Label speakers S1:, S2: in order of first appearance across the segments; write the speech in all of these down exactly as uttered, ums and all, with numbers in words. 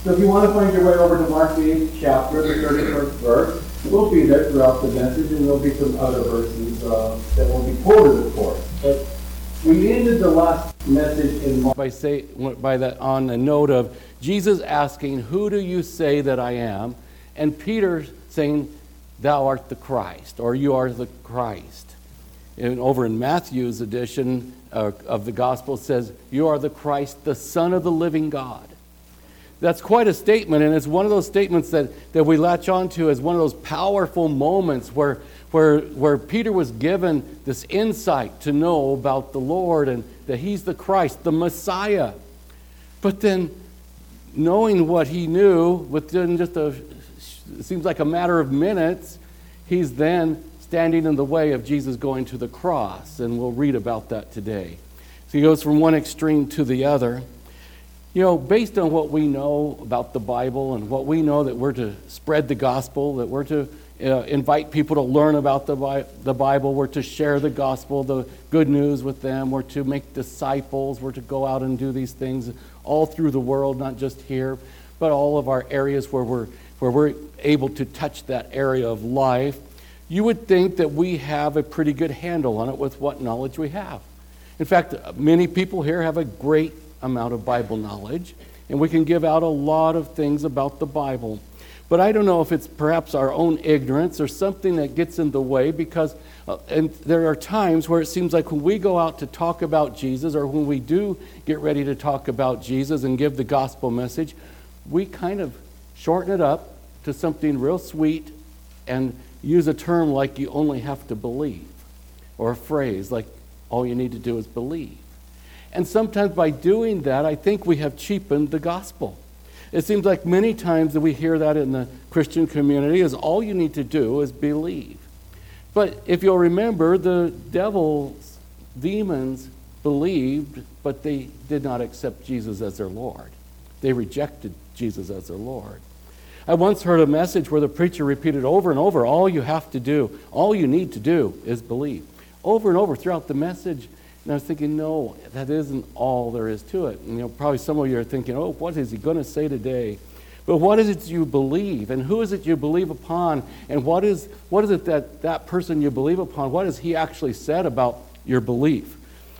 S1: So if you want to find your way over to Mark the eighth chapter, the thirty-first verse, we'll be there throughout the message, and there'll be some other verses uh, that will be quoted, of course. But we ended the last message in Mark by say by that on the note of Jesus asking, "Who do you say that I am?" and Peter saying, "Thou art the Christ," or "You are the Christ." And over in Matthew's edition uh, of the Gospel, it says, "You are the Christ, the Son of the living God." That's quite a statement, and it's one of those statements that, that we latch onto as one of those powerful moments where, where, where Peter was given this insight to know about the Lord and that he's the Christ, the Messiah. But then, knowing what he knew within just a, it seems like a matter of minutes, he's then standing in the way of Jesus going to the cross, and we'll read about that today. So he goes from one extreme to the other. You know, based on what we know about the Bible and what we know that we're to spread the gospel, that we're to uh, invite people to learn about the, Bi- the Bible, we're to share the gospel, the good news with them, we're to make disciples, we're to go out and do these things all through the world, not just here, but all of our areas where we're, where we're able to touch that area of life. You would think that we have a pretty good handle on it with what knowledge we have. In fact, many people here have a great amount of Bible knowledge, and we can give out a lot of things about the Bible. But I don't know if it's perhaps our own ignorance or something that gets in the way, because uh, and there are times where it seems like when we go out to talk about Jesus, or when we do get ready to talk about Jesus and give the gospel message, we kind of shorten it up to something real sweet and use a term like "you only have to believe," or a phrase like "all you need to do is believe." And sometimes by doing that, I think we have cheapened the gospel. It seems like many times that we hear that in the Christian community is all you need to do is believe. But if you'll remember, the devil's demons believed, but they did not accept Jesus as their Lord. They rejected Jesus as their Lord. I once heard a message where the preacher repeated over and over, all you have to do, all you need to do is believe. Over and over throughout the message. And I was thinking, no, that isn't all there is to it. And, you know, probably some of you are thinking, oh, what is he going to say today? But what is it you believe? And who is it you believe upon? And what is what is it that that person you believe upon, what has he actually said about your belief?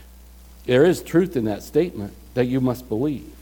S1: There is truth in that statement that you must believe.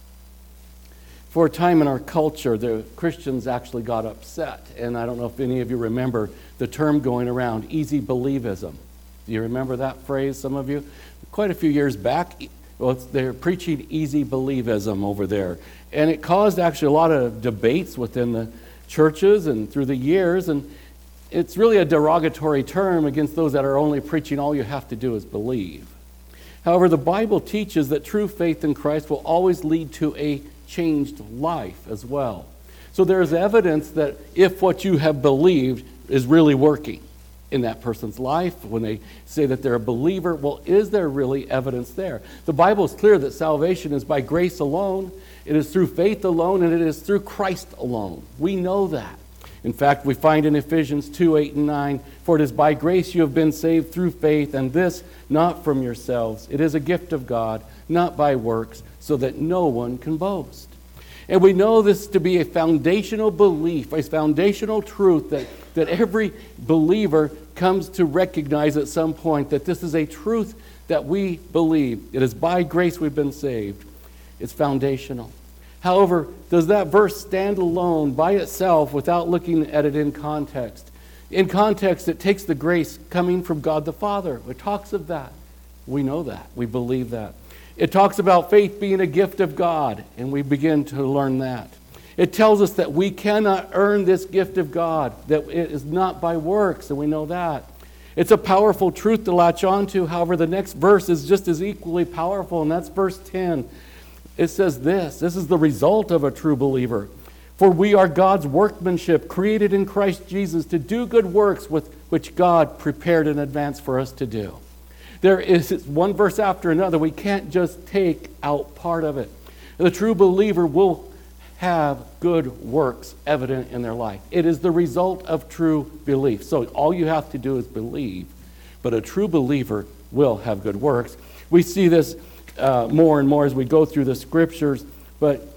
S1: For a time in our culture, the Christians actually got upset. And I don't know if any of you remember the term going around, easy believism. Do you remember that phrase, some of you? Quite a few years back, well, they're preaching easy believism over there. And it caused actually a lot of debates within the churches and through the years. And it's really a derogatory term against those that are only preaching all you have to do is believe. However, the Bible teaches that true faith in Christ will always lead to a changed life as well. So there's evidence that if what you have believed is really working in that person's life, when they say that they're a believer, well, is there really evidence there? The Bible is clear that salvation is by grace alone, it is through faith alone, and it is through Christ alone. We know that. In fact, we find in Ephesians two, eight, and nine, "For it is by grace you have been saved through faith, and this not from yourselves. It is a gift of God, not by works, so that no one can boast." And we know this to be a foundational belief, a foundational truth that, that every believer comes to recognize at some point, that this is a truth that we believe. It is by grace we've been saved. It's foundational. However, does that verse stand alone by itself without looking at it in context? In context, it takes the grace coming from God the Father. It talks of that. We know that. We believe that. It talks about faith being a gift of God, and we begin to learn that. It tells us that we cannot earn this gift of God, that it is not by works, and we know that. It's a powerful truth to latch onto. However, the next verse is just as equally powerful, and that's verse ten. It says this, this is the result of a true believer. "For we are God's workmanship, created in Christ Jesus to do good works with which God prepared in advance for us to do." There is one verse after another. We can't just take out part of it. The true believer will have good works evident in their life. It is the result of true belief. So all you have to do is believe. But a true believer will have good works. We see this uh, more and more as we go through the scriptures. But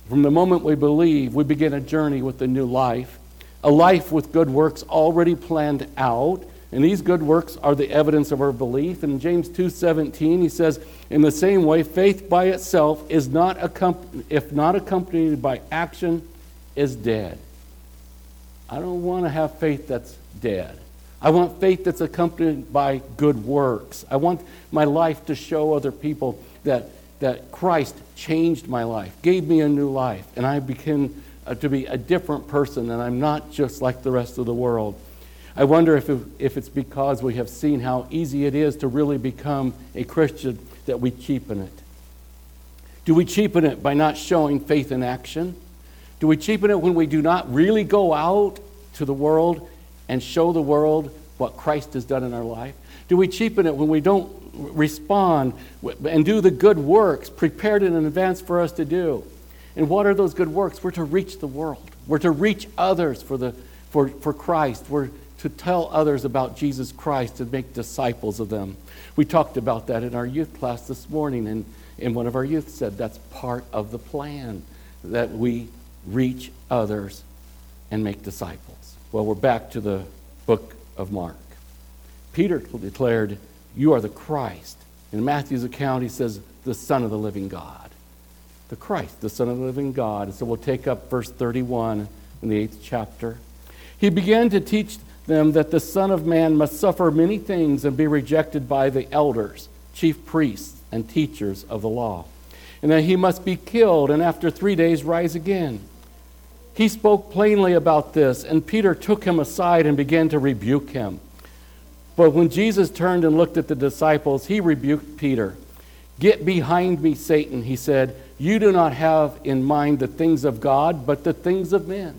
S2: From the moment we believe, we begin a journey with a new life, a life with good works already planned out. And these good works are the evidence of our belief. In James two seventeen, he says, in the same way, faith by itself is not accomp- if not accompanied by action, is dead. I don't want to have faith that's dead. I want faith that's accompanied by good works. I want my life to show other people that, that Christ changed my life, gave me a new life, and I became uh, to be a different person, and I'm not just like the rest of the world. I wonder if, it, if it's because we have seen how easy it is to really become a Christian that we cheapen it. Do we cheapen it by not showing faith in action? Do we cheapen it when we do not really go out to the world and show the world what Christ has done in our life? Do we cheapen it when we don't respond and do the good works prepared in advance for us to do? And what are those good works? We're to reach the world. We're to reach others for the for, for Christ. We're to tell others about Jesus Christ and make disciples of them. We talked about that in our youth class this morning, and, and one of our youth said that's part of the plan, that we reach others and make disciples. Well, we're back to the book of Mark. Peter declared, "You are the Christ." In Matthew's account, he says, "the Son of the living God." The Christ, the Son of the living God. And so we'll take up verse thirty-one in the eighth chapter. He began to teach them that the Son of Man must suffer many things and be rejected by the elders, chief priests, and teachers of the law, and that he must be killed and after three days rise again. He spoke plainly about this, and Peter took him aside and began to rebuke him. But when Jesus turned and looked at the disciples, he rebuked Peter. "Get behind me, Satan," he said. "You do not have in mind the things of God, but the things of men."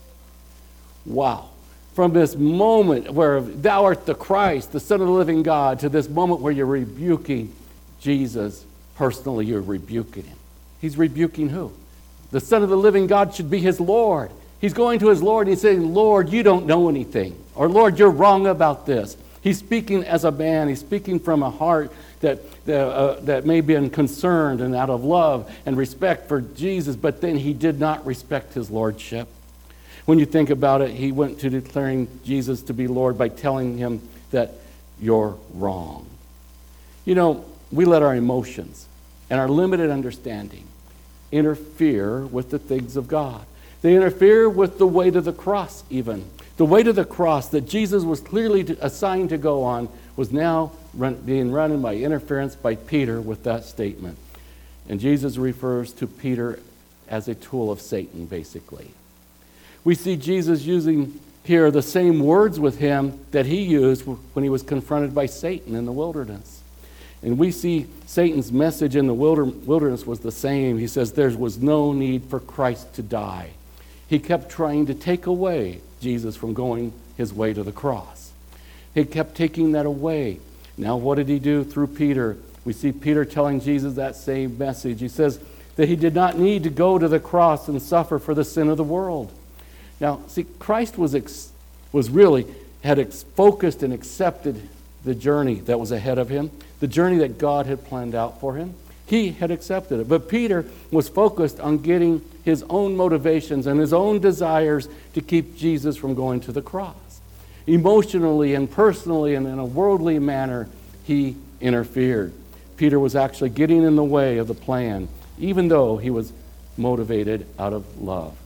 S2: Wow. From this moment where thou art the Christ, the Son of the living God, to this moment where you're rebuking Jesus personally, you're rebuking him. He's rebuking who? The Son of the living God should be his Lord. He's going to his Lord and he's saying, "Lord, you don't know anything." Or, "Lord, you're wrong about this." He's speaking as a man. He's speaking from a heart that, that, uh, that may be concerned and out of love and respect for Jesus, but then he did not respect his lordship. When you think about it, he went to declaring Jesus to be Lord by telling him that you're wrong. You know, we let our emotions and our limited understanding interfere with the things of God. They interfere with the way to the cross even. The way to the cross that Jesus was clearly assigned to go on was now run, being run by interference by Peter with that statement. And Jesus refers to Peter as a tool of Satan, basically. We see Jesus using here the same words with him that he used when he was confronted by Satan in the wilderness. And we see Satan's message in the wilderness was the same. He says there was no need for Christ to die. He kept trying to take away Jesus from going his way to the cross. He kept taking that away. Now what did he do through Peter? We see Peter telling Jesus that same message. He says that he did not need to go to the cross and suffer for the sin of the world. Now, see, Christ was ex- was really, had ex- focused and accepted the journey that was ahead of him, the journey that God had planned out for him. He had accepted it. But Peter was focused on getting his own motivations and his own desires to keep Jesus from going to the cross. Emotionally and personally and in a worldly manner, he interfered. Peter was actually getting in the way of the plan, even though he was motivated out of love.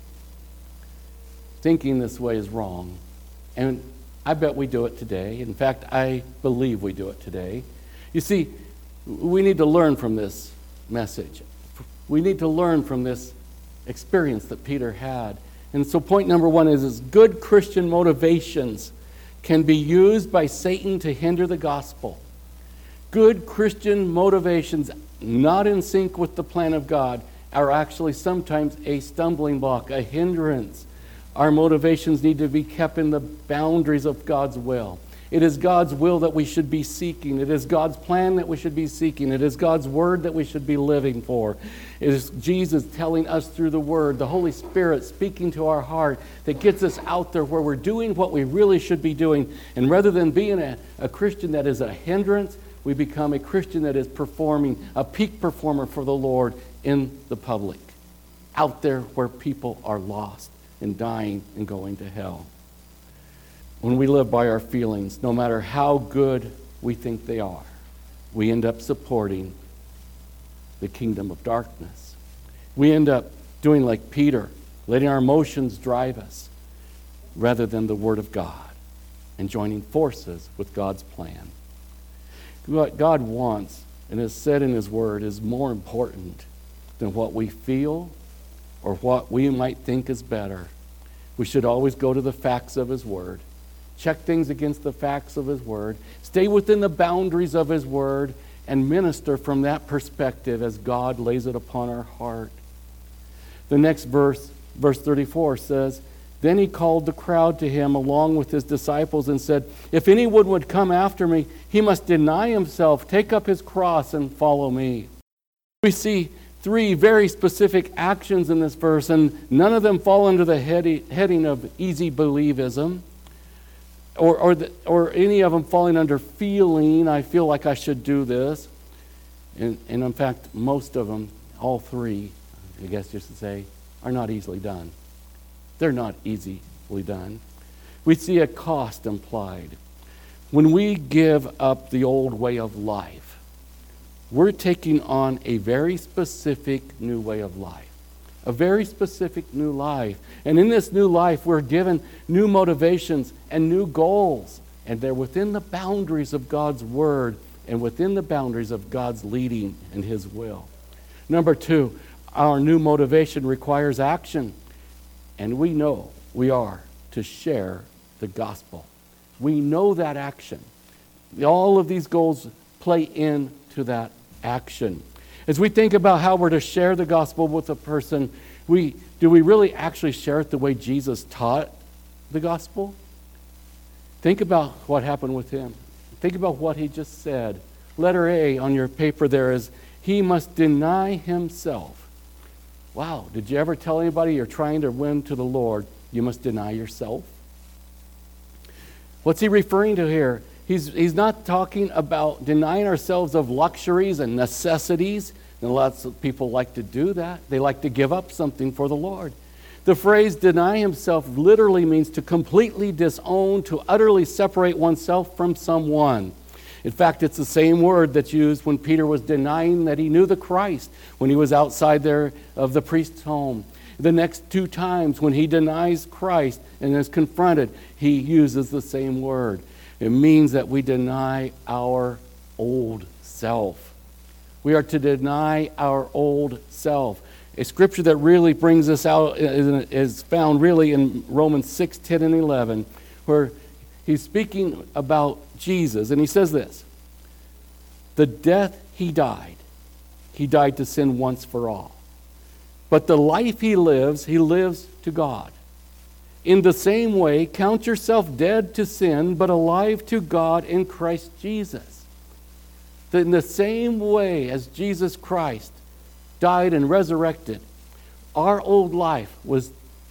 S2: Thinking this way is wrong. And I bet we do it today. In fact, I believe we do it today. You see, we need to learn from this message. We need to learn from this experience that Peter had. And so point number one is, is good Christian motivations can be used by Satan to hinder the gospel. Good Christian motivations, not in sync with the plan of God, are actually sometimes a stumbling block, a hindrance. Our motivations need to be kept in the boundaries of God's will. It is God's will that we should be seeking. It is God's plan that we should be seeking. It is God's word that we should be living for. It is Jesus telling us through the word, the Holy Spirit speaking to our heart that gets us out there where we're doing what we really should be doing. And rather than being a, a Christian that is a hindrance, we become a Christian that is performing, a peak performer for the Lord in the public. out there where people are lost and dying and going to hell. When we live by our feelings, no matter how good we think they are, we end up supporting the kingdom of darkness. We end up doing like Peter, letting our emotions drive us rather than the Word of God and joining forces with God's plan. What God wants and has said in His Word is more important than what we feel or what we might think is better. We should always go to the facts of His Word. Check things against the facts of His Word. Stay within the boundaries of His Word and minister from that perspective as God lays it upon our heart. The next verse, verse thirty-four says, "Then He called the crowd to Him along with His disciples and said, 'If anyone would come after me, he must deny himself, take up his cross, and follow me.'" We see three very specific actions in this verse, and none of them fall under the heading of easy believism, or or, the, or any of them falling under feeling, I feel like I should do this. And, and in fact, most of them, all three, I guess you should say, are not easily done. They're not easily done. We see a cost implied. When we give up the old way of life, we're taking on a very specific new way of life. A very specific new life. And in this new life, we're given new motivations and new goals. And they're within the boundaries of God's Word and within the boundaries of God's leading and His will. Number two, our new motivation requires action. And we know we are to share the gospel. We know that action. All of these goals play into that action. As we think about how we're to share the gospel with a person, we do we really actually share it the way Jesus taught the gospel? Think about what happened with Him. Think about what He just said. Letter A on your paper there is, He must deny Himself. Wow, did you ever tell anybody you're trying to win to the Lord, you must deny yourself? What's He referring to here? He's, he's not talking about denying ourselves of luxuries and necessities. And lots of people like to do that. They like to give up something for the Lord. The phrase deny himself literally means to completely disown, to utterly separate oneself from someone. In fact, it's the same word that's used when Peter was denying that he knew the Christ when he was outside there of the priest's home. The next two times when he denies Christ and is confronted, he uses the same word. It means that we deny our old self. We are to deny our old self. A scripture that really brings this out is found really in Romans six, ten, and eleven, where he's speaking about Jesus, and he says this: the death he died, he died to sin once for all. But the life he lives, he lives to God. In the same way, count yourself dead to sin, but alive to God in Christ Jesus. In the same way as Jesus Christ died and resurrected, our old life was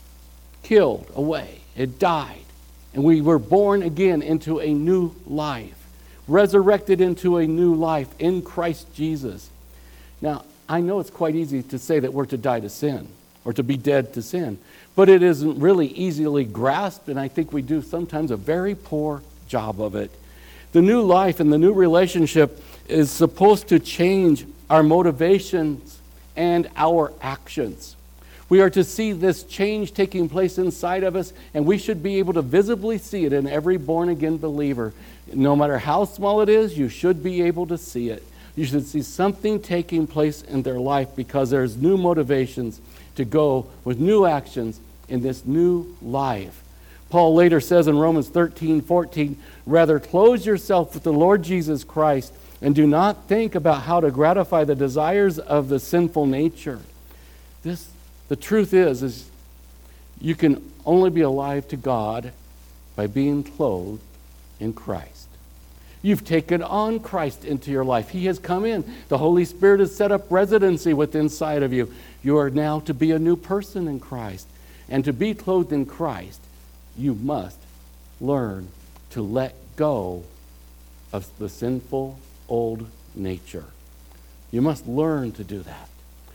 S2: killed away. It died. And we were born again into a new life, resurrected into a new life in Christ Jesus. Now, I know it's quite easy to say that we're to die to sin or to be dead to sin, but it isn't really easily grasped, and I think we do sometimes a very poor job of it. The new life and the new relationship is supposed to change our motivations and our actions. We are to see this change taking place inside of us, and we should be able to visibly see it in every born-again believer. No matter how small it is, you should be able to see it. You should see something taking place in their life because there's new motivations to go with new actions in this new life. Paul later says in Romans thirteen, fourteen, rather clothe yourself with the Lord Jesus Christ and do not think about how to gratify the desires of the sinful nature. This, the truth is, is you can only be alive to God by being clothed in Christ. You've taken on Christ into your life. He has come in. The Holy Spirit has set up residency within inside of you. You are now to be a new person in Christ. And to be clothed in Christ, you must learn to let go of the sinful old nature. You must learn to do that.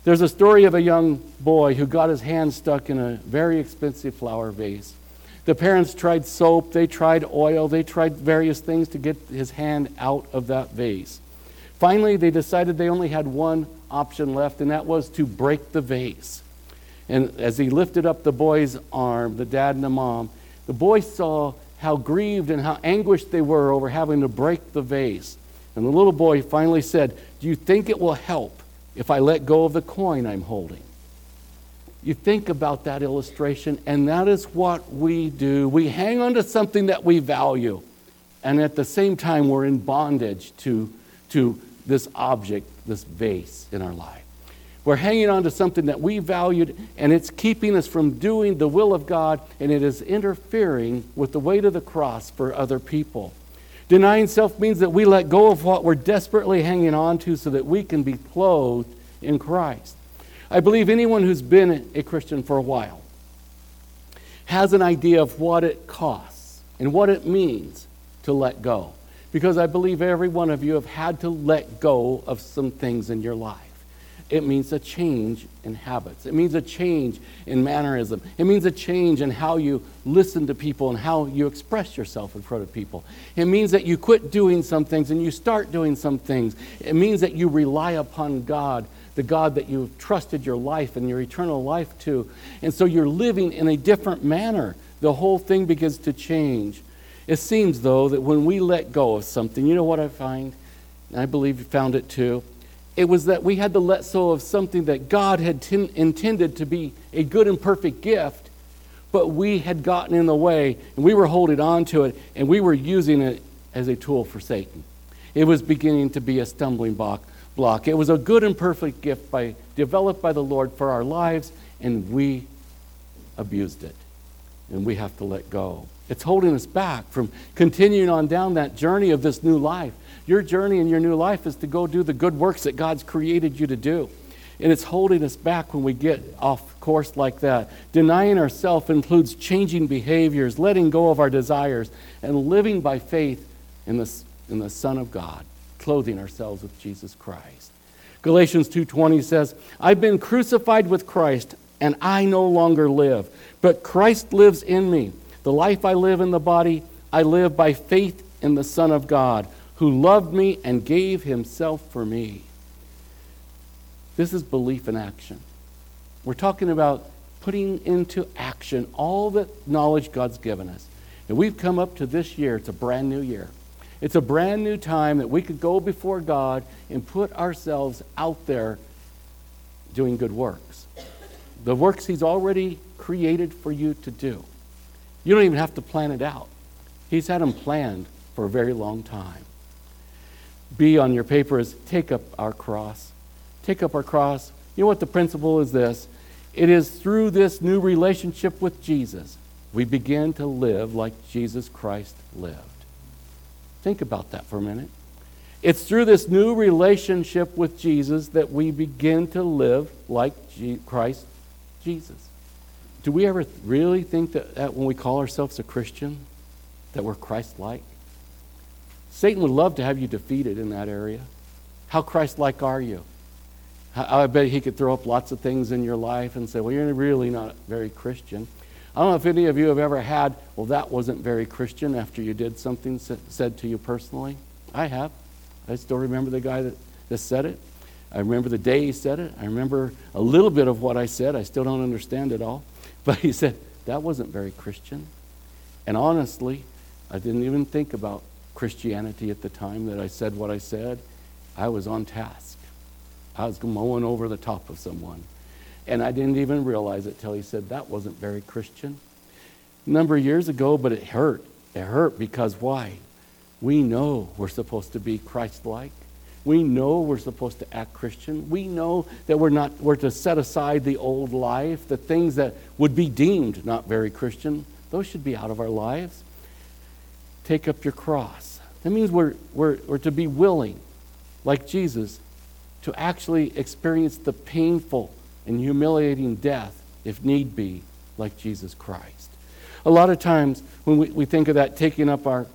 S2: There's a story of a young boy who got his hand stuck in a very expensive flower vase. The parents tried soap, they tried oil, they tried various things to get his hand out of that vase. Finally, they decided they only had one option left, and that was to break the vase. And as he lifted up the boy's arm, the dad and the mom, the boy saw how grieved and how anguished they were over having to break the vase. And the little boy finally said, "Do you think it will help if I let go of the coin I'm holding?" You think about that illustration, and that is what we do. We hang on to something that we value, and at the same time, we're in bondage to, to this object, this vase in our life. We're hanging on to something that we valued, and it's keeping us from doing the will of God, and it is interfering with the weight of the cross for other people. Denying self means that we let go of what we're desperately hanging on to so that we can be clothed in Christ. I believe anyone who's been a Christian for a while has an idea of what it costs and what it means to let go. Because I believe every one of you have had to let go of some things in your life. It means a change in habits. It means a change in mannerism. It means a change in how you listen to people and how you express yourself in front of people. It means that you quit doing some things and you start doing some things. It means that you rely upon God, the God that you've trusted your life and your eternal life to. And so you're living in a different manner. The whole thing begins to change. It seems, though, that when we let go of something, you know what I find? And I believe you found it too. It was that we had to let go of something that God had t- intended to be a good and perfect gift, but we had gotten in the way, and we were holding on to it, and we were using it as a tool for Satan. It was beginning to be a stumbling block. block. It was a good and perfect gift by, developed by the Lord for our lives, and we abused it, and we have to let go. It's holding us back from continuing on down that journey of this new life. Your journey in your new life is to go do the good works that God's created you to do. And it's holding us back when we get off course like that. Denying ourselves includes changing behaviors, letting go of our desires, and living by faith in the, in the Son of God, clothing ourselves with Jesus Christ. Galatians two twenty says, "I've been crucified with Christ, and I no longer live, but Christ lives in me. The life I live in the body, I live by faith in the Son of God, who loved me and gave himself for me." This is belief in action. We're talking about putting into action all the knowledge God's given us. And we've come up to this year. It's a brand new year. It's a brand new time that we could go before God and put ourselves out there doing good works. The works he's already created for you to do. You don't even have to plan it out. He's had them planned for a very long time. B on your paper is take up our cross. Take up our cross. You know what the principle is this? It is through this new relationship with Jesus, we begin to live like Jesus Christ lived. Think about that for a minute. It's through this new relationship with Jesus that we begin to live like G- Christ Jesus. Do we ever really think that, that when we call ourselves a Christian, that we're Christ-like? Satan would love to have you defeated in that area. How Christ-like are you? I bet he could throw up lots of things in your life and say, well, you're really not very Christian. I don't know if any of you have ever had, well, that wasn't very Christian after you did something said to you personally. I have. I still remember the guy that, that said it. I remember the day he said it. I remember a little bit of what I said. I still don't understand it all. But he said, that wasn't very Christian. And honestly, I didn't even think about Christianity at the time that I said what I said. I was on task. I was mowing over the top of someone. And I didn't even realize it till he said, that wasn't very Christian. A number of years ago, but it hurt. It hurt because why? We know we're supposed to be Christ-like. We know we're supposed to act Christian. We know that we're not, we're to set aside the old life, the things that would be deemed not very Christian. Those should be out of our lives. Take up your cross. That means we're, we're, we're to be willing, like Jesus, to actually experience the painful and humiliating death, if need be, like Jesus Christ. A lot of times when we, we think of that taking up our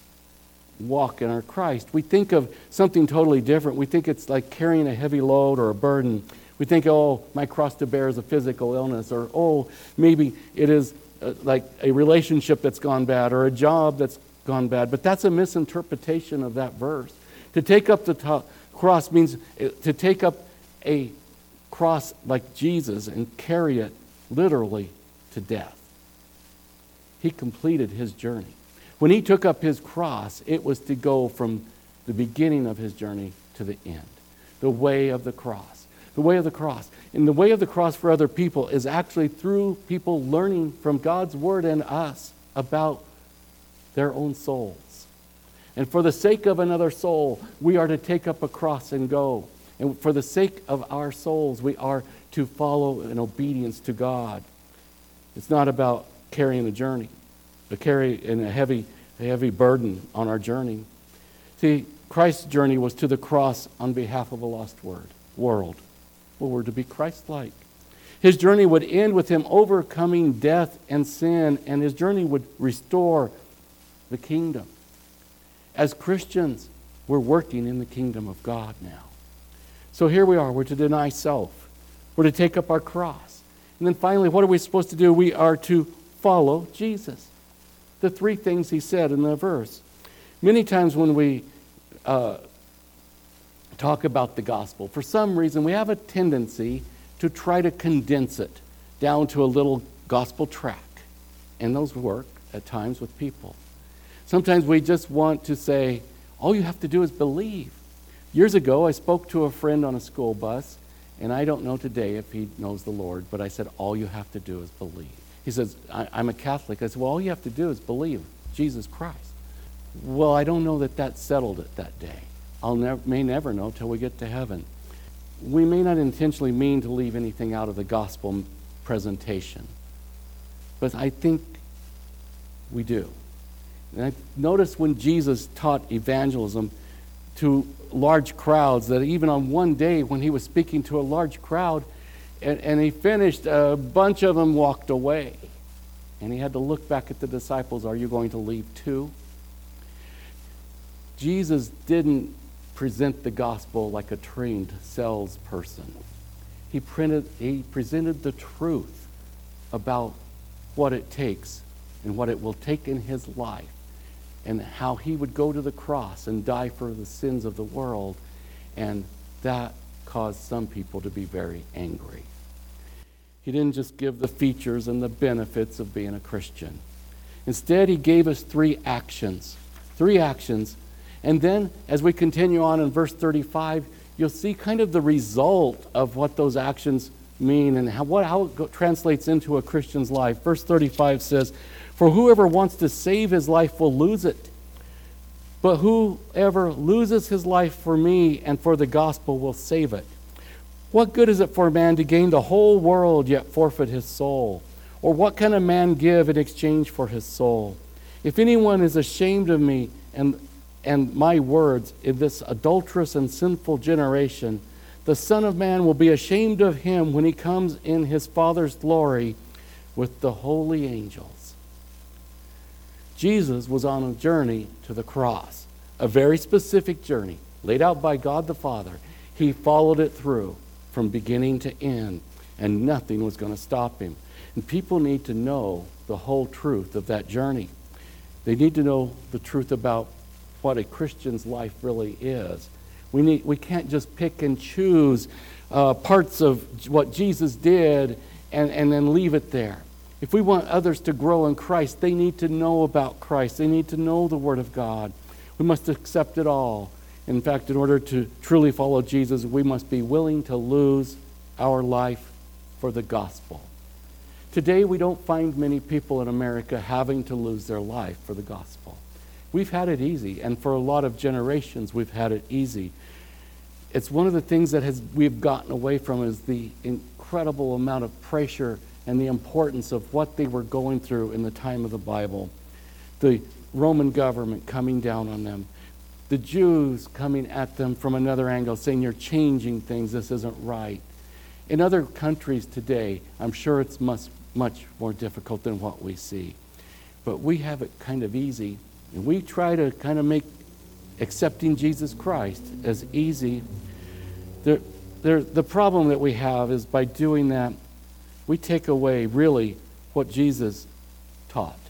S2: walk in our Christ, we think of something totally different. We think it's like carrying a heavy load or a burden. We think, oh, my cross to bear is a physical illness, or oh, maybe it is uh, like a relationship that's gone bad, or a job that's gone bad. But that's a misinterpretation of that verse. To take up the to- cross means uh, to take up a cross like Jesus and carry it literally to death. He completed his journey. When he took up his cross, it was to go from the beginning of his journey to the end. The way of the cross. The way of the cross. And the way of the cross for other people is actually through people learning from God's word and us about their own souls. And for the sake of another soul, we are to take up a cross and go. And for the sake of our souls, we are to follow in obedience to God. It's not about carrying a journey, but carrying a heavy, a heavy burden on our journey. See, Christ's journey was to the cross on behalf of a lost word, world. Well, we're to be Christ-like. His journey would end with him overcoming death and sin, and his journey would restore the kingdom. As Christians, we're working in the kingdom of God now. So here we are. We're to deny self. We're to take up our cross. And then finally, what are we supposed to do? We are to follow Jesus. The three things he said in the verse. Many times when we uh, talk about the gospel, for some reason we have a tendency to try to condense it down to a little gospel track. And those work at times with people. Sometimes we just want to say, all you have to do is believe. Years ago, I spoke to a friend on a school bus, and I don't know today if he knows the Lord, but I said, all you have to do is believe. He says, I, I'm a Catholic. I said, well, all you have to do is believe Jesus Christ. Well, I don't know that that settled it that day. I'll never, may never know till we get to heaven. We may not intentionally mean to leave anything out of the gospel presentation, but I think we do. And I noticed when Jesus taught evangelism to large crowds, that even on one day when he was speaking to a large crowd, and, and he finished, a bunch of them walked away. And he had to look back at the disciples, are you going to leave too? Jesus didn't present the gospel like a trained salesperson. He, printed, he presented the truth about what it takes and what it will take in his life, and how he would go to the cross and die for the sins of the world. And that caused some people to be very angry. He didn't just give the features and the benefits of being a Christian. Instead, he gave us three actions. Three actions. And then, as we continue on in verse thirty-five, you'll see kind of the result of what those actions mean and how, what, how it go, translates into a Christian's life. Verse thirty-five says, for whoever wants to save his life will lose it. But whoever loses his life for me and for the gospel will save it. What good is it for a man to gain the whole world yet forfeit his soul? Or what can a man give in exchange for his soul? If anyone is ashamed of me and, and my words in this adulterous and sinful generation, the Son of Man will be ashamed of him when he comes in his Father's glory with the holy angels. Jesus was on a journey to the cross, a very specific journey laid out by God the Father. He followed it through from beginning to end, and nothing was going to stop him. And people need to know the whole truth of that journey. They need to know the truth about what a Christian's life really is. We need, we can't just pick and choose uh, parts of what Jesus did and, and then leave it there. If we want others to grow in Christ, they need to know about Christ. They need to know the Word of God. We must accept it all. In fact, in order to truly follow Jesus, we must be willing to lose our life for the gospel. Today, we don't find many people in America having to lose their life for the gospel. We've had it easy, and for a lot of generations, we've had it easy. It's one of the things that has we've gotten away from is the incredible amount of pressure and the importance of what they were going through in the time of the Bible. The Roman government coming down on them. The Jews coming at them from another angle, saying, you're changing things, this isn't right. In other countries today, I'm sure it's much, much more difficult than what we see. But we have it kind of easy, and we try to kind of make accepting Jesus Christ as easy. There, there, the problem that we have is by doing that, we take away really what Jesus taught.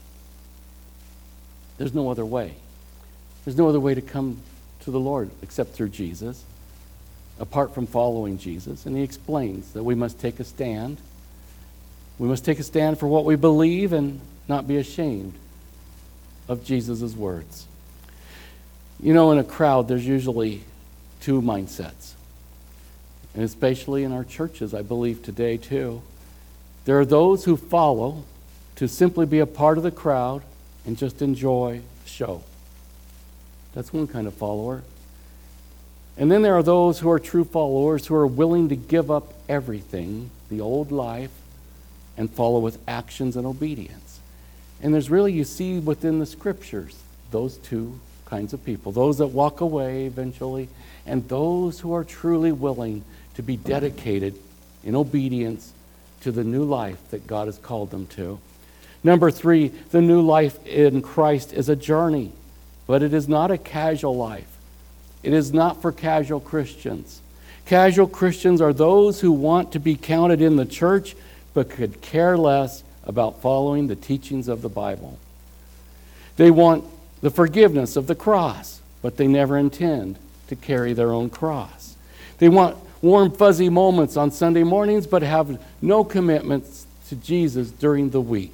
S2: There's no other way. There's no other way to come to the Lord except through Jesus, apart from following Jesus. And he explains that we must take a stand. We must take a stand for what we believe and not be ashamed of Jesus' words. You know, in a crowd, there's usually two mindsets. And especially in our churches, I believe today too. There are those who follow to simply be a part of the crowd and just enjoy the show. That's one kind of follower. And then there are those who are true followers who are willing to give up everything, the old life, and follow with actions and obedience. And there's really, you see within the scriptures, those two kinds of people. Those that walk away eventually, and those who are truly willing to be dedicated in obedience to the new life that God has called them to. Number three, the new life in Christ is a journey, but it is not a casual life. It is not for casual Christians. Casual Christians are those who want to be counted in the church, but could care less about following the teachings of the Bible. They want the forgiveness of the cross, but they never intend to carry their own cross. They want warm, fuzzy moments on Sunday mornings, but have no commitments to Jesus during the week.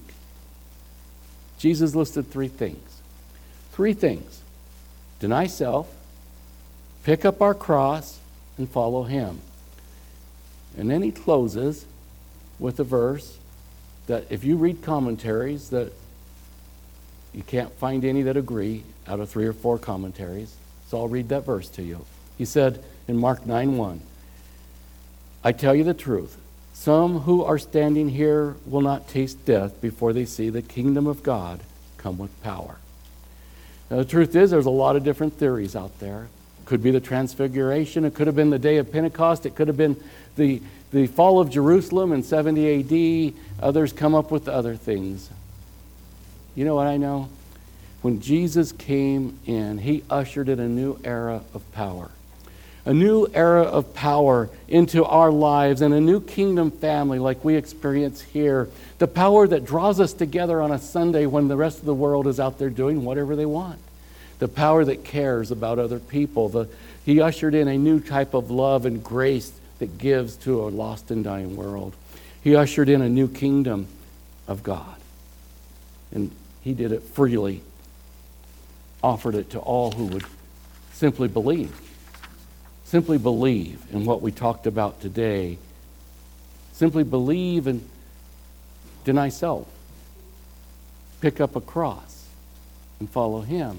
S2: Jesus listed three things. Three things. Deny self, pick up our cross, and follow him. And then he closes with a verse that if you read commentaries, that you can't find any that agree out of three or four commentaries. So I'll read that verse to you. He said in Mark nine one, I tell you the truth, some who are standing here will not taste death before they see the kingdom of God come with power. Now, the truth is, there's a lot of different theories out there. It could be the Transfiguration. It could have been the day of Pentecost. It could have been the, the fall of Jerusalem in seventy A D. Others come up with other things. You know what I know? When Jesus came in, he ushered in a new era of power. A new era of power into our lives and a new kingdom family like we experience here. The power that draws us together on a Sunday when the rest of the world is out there doing whatever they want. The power that cares about other people. The, he ushered in a new type of love and grace that gives to a lost and dying world. He ushered in a new kingdom of God. And he did it freely, offered it to all who would simply believe. Simply believe in what we talked about today. Simply believe and deny self. Pick up a cross and follow him.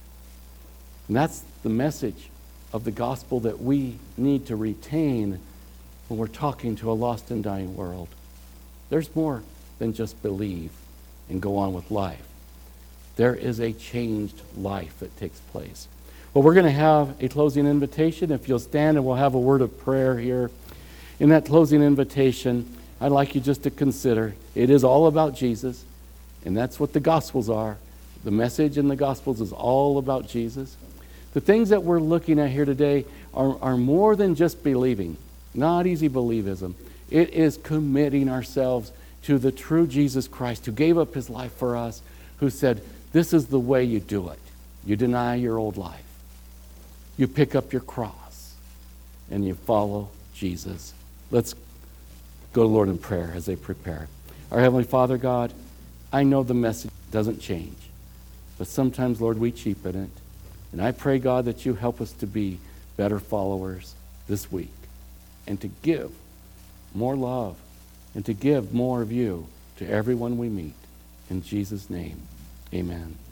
S2: And that's the message of the gospel that we need to retain when we're talking to a lost and dying world. There's more than just believe and go on with life. There is a changed life that takes place. Well, we're going to have a closing invitation. If you'll stand and we'll have a word of prayer here. In that closing invitation, I'd like you just to consider it is all about Jesus, and that's what the Gospels are. The message in the Gospels is all about Jesus. The things that we're looking at here today are, are more than just believing, not easy believism. It is committing ourselves to the true Jesus Christ who gave up his life for us, who said, this is the way you do it. You deny your old life. You pick up your cross and you follow Jesus. Let's go to the Lord in prayer as they prepare. Our Heavenly Father, God, I know the message doesn't change, but sometimes, Lord, we cheapen it. And I pray, God, that you help us to be better followers this week and to give more love and to give more of you to everyone we meet. In Jesus' name, amen.